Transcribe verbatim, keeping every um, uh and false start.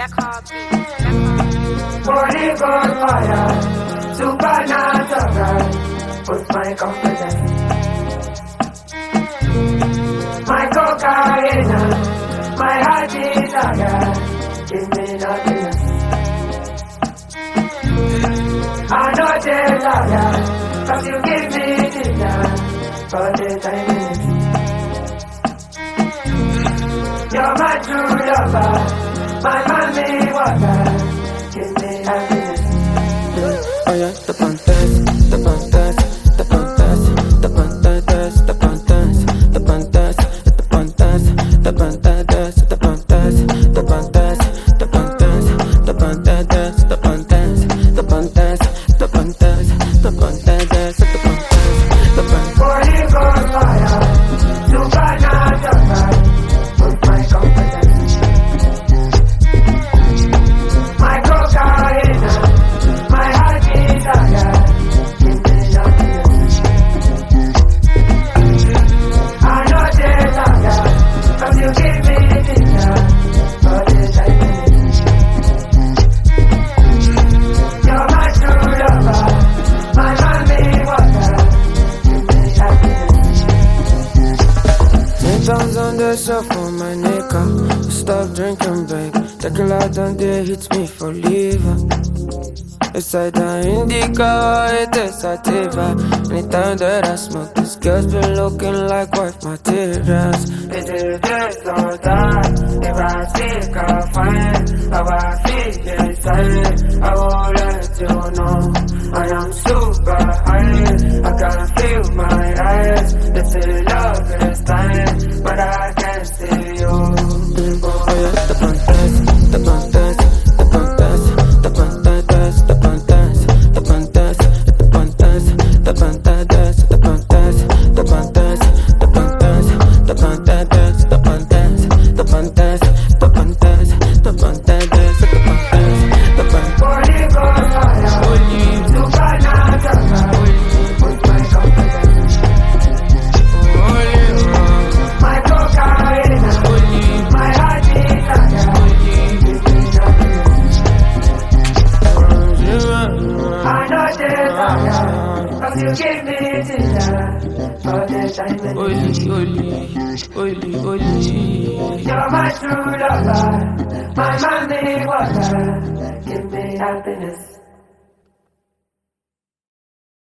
Holy Ghost fire, supernatural, puts my confidence. My cocaine, my heart desire, give me happiness. I know desire, cause you give me ginger, for the time. You're my true lover, my mommy water. Give me happiness. Oh yeah, the pantas, the pantas, the pantas, the pantas, the pantas, the pantas, the pantas, the pantas, the pantas, the pantas, the pantas, the pantas, the pantas, the pantas, the pantas, the pantas, the pantas, the pantas. Holy Ghost fire, supernatural, put my confidence. My cocaine, my heart desire, give me happiness. I know desire, cause you give me ginger, for the time. You're my true lover, my mommy water, give me happiness. Ten pounds on the shelf on my neck, uh, stop drinking, babe. Tequila down there hits me for liver. It's either indica or it is sativa. Anytime that I smoke, this girl's been looking like wife materials. This is just so dark. If I seek, I'll find how I feel inside. I will let you know I am super high. I can feel my eyes. This is love this time, but I can't see you. Oh yeah, the pantas, the pantas, the pantas, the pantas, the pantas, the pantas, the pantas, the pantas, the pantas, the pantas, the pantas, the pantas, the pantas, the pantas, the pantas, the pantas, the pantas, the pantas. Holy Ghost fire, supernatural, put my confidence. My cocaine, my heart desire, give me happiness. I know desire, cause you give me ginger, for the time. Oli, oli, oli, oli. You're my true lover, my mommy water, give me happiness.